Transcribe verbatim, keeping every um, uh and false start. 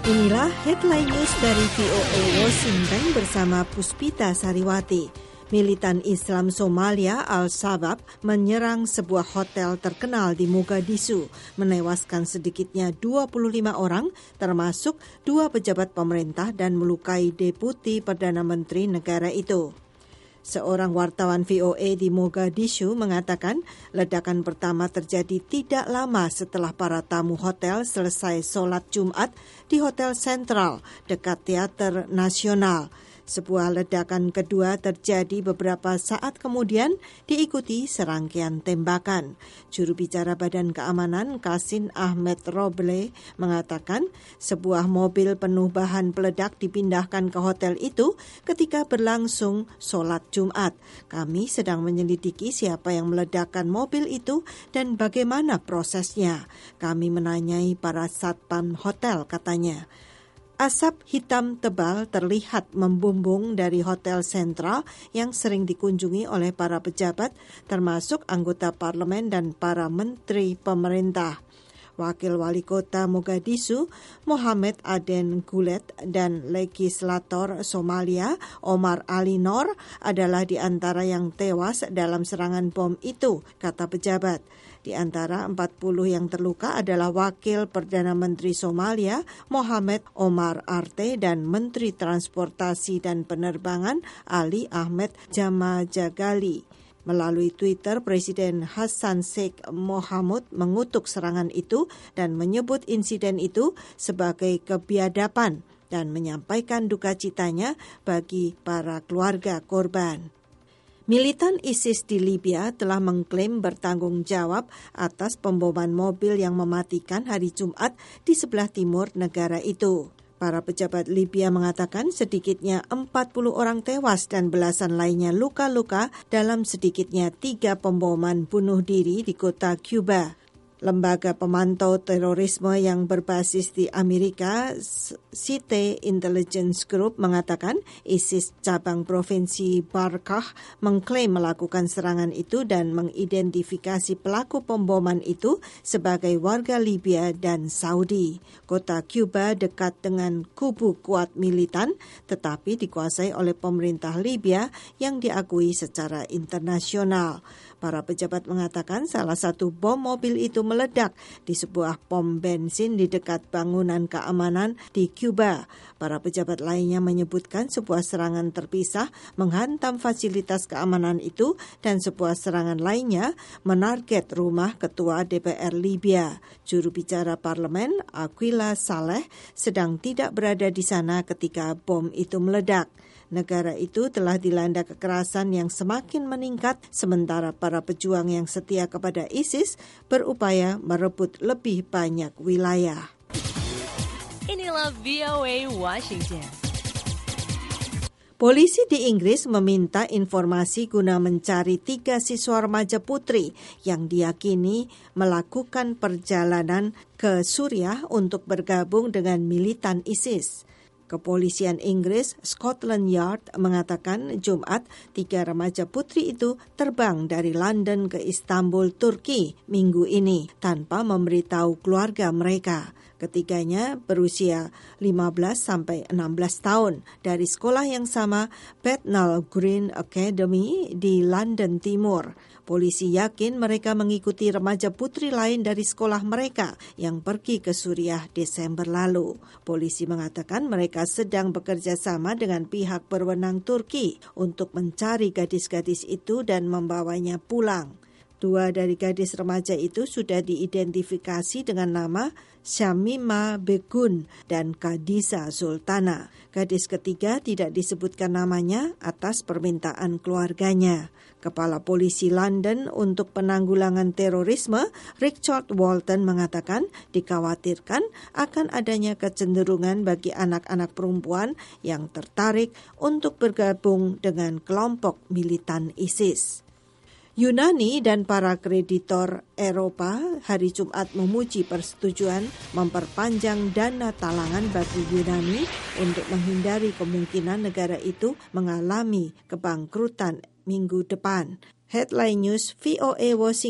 Inilah headline news dari V O A Washington bersama Puspita Sariwati. Militan Islam Somalia Al-Shabaab menyerang sebuah hotel terkenal di Mogadishu, menewaskan sedikitnya dua puluh lima orang, termasuk dua pejabat pemerintah dan melukai deputi Perdana Menteri negara itu. Seorang wartawan V O A di Mogadishu mengatakan ledakan pertama terjadi tidak lama setelah para tamu hotel selesai sholat Jumat di Hotel Sentral dekat Teater Nasional. Sebuah ledakan kedua terjadi beberapa saat kemudian diikuti serangkaian tembakan. Juru bicara Badan Keamanan Qasim Ahmed Roble mengatakan sebuah mobil penuh bahan peledak dipindahkan ke hotel itu ketika berlangsung sholat Jumat. Kami sedang menyelidiki siapa yang meledakkan mobil itu dan bagaimana prosesnya. Kami menanyai para satpam hotel, katanya. Asap hitam tebal terlihat membumbung dari Hotel Sentral yang sering dikunjungi oleh para pejabat, termasuk anggota parlemen dan para menteri pemerintah. Wakil Wali Kota Mogadishu, Mohamed Aden Gulet, dan legislator Somalia, Omar Ali Noor, adalah di antara yang tewas dalam serangan bom itu, kata pejabat. Di antara empat puluh yang terluka adalah Wakil Perdana Menteri Somalia, Mohamed Omar Arte, dan Menteri Transportasi dan Penerbangan, Ali Ahmed Jamajagali. Melalui Twitter, Presiden Hassan Sheikh Mohamud mengutuk serangan itu dan menyebut insiden itu sebagai kebiadaban dan menyampaikan duka citanya bagi para keluarga korban. Militan ISIS di Libya telah mengklaim bertanggung jawab atas pemboman mobil yang mematikan hari Jumat di sebelah timur negara itu. Para pejabat Libya mengatakan sedikitnya empat puluh orang tewas dan belasan lainnya luka-luka dalam sedikitnya tiga pemboman bunuh diri di kota Cuba. Lembaga pemantau terorisme yang berbasis di Amerika, Site Intelligence Group, mengatakan ISIS cabang provinsi Barkah mengklaim melakukan serangan itu dan mengidentifikasi pelaku pemboman itu sebagai warga Libya dan Saudi. Kota Cuba dekat dengan kubu kuat militan, tetapi dikuasai oleh pemerintah Libya yang diakui secara internasional. Para pejabat mengatakan salah satu bom mobil itu meledak di sebuah pom bensin di dekat bangunan keamanan di Cuba. Para pejabat lainnya menyebutkan sebuah serangan terpisah menghantam fasilitas keamanan itu dan sebuah serangan lainnya menarget rumah Ketua D P R Libya. Juru bicara parlemen, Aquila Saleh, sedang tidak berada di sana ketika bom itu meledak. Negara itu telah dilanda kekerasan yang semakin meningkat, sementara para pejuang yang setia kepada ISIS berupaya merebut lebih banyak wilayah. Inilah V O A Washington. Polisi di Inggris meminta informasi guna mencari tiga siswa remaja putri yang diyakini melakukan perjalanan ke Suriah untuk bergabung dengan militan ISIS. Kepolisian Inggris Scotland Yard mengatakan Jumat tiga remaja putri itu terbang dari London ke Istanbul, Turki minggu ini tanpa memberitahu keluarga mereka. Ketiganya berusia lima belas sampai enam belas tahun dari sekolah yang sama, Bethnal Green Academy di London Timur. Polisi yakin mereka mengikuti remaja putri lain dari sekolah mereka yang pergi ke Suriah Desember lalu. Polisi mengatakan mereka sedang bekerja sama dengan pihak berwenang Turki untuk mencari gadis-gadis itu dan membawanya pulang. Dua dari gadis remaja itu sudah diidentifikasi dengan nama Shamima Begun dan Khadija Sultana. Gadis ketiga tidak disebutkan namanya atas permintaan keluarganya. Kepala Polisi London untuk Penanggulangan Terorisme, Richard Walton, mengatakan dikhawatirkan akan adanya kecenderungan bagi anak-anak perempuan yang tertarik untuk bergabung dengan kelompok militan ISIS. Yunani dan para kreditor Eropa hari Jumat memuji persetujuan memperpanjang dana talangan bagi Yunani untuk menghindari kemungkinan negara itu mengalami kebangkrutan minggu depan. Headline News V O A Washington.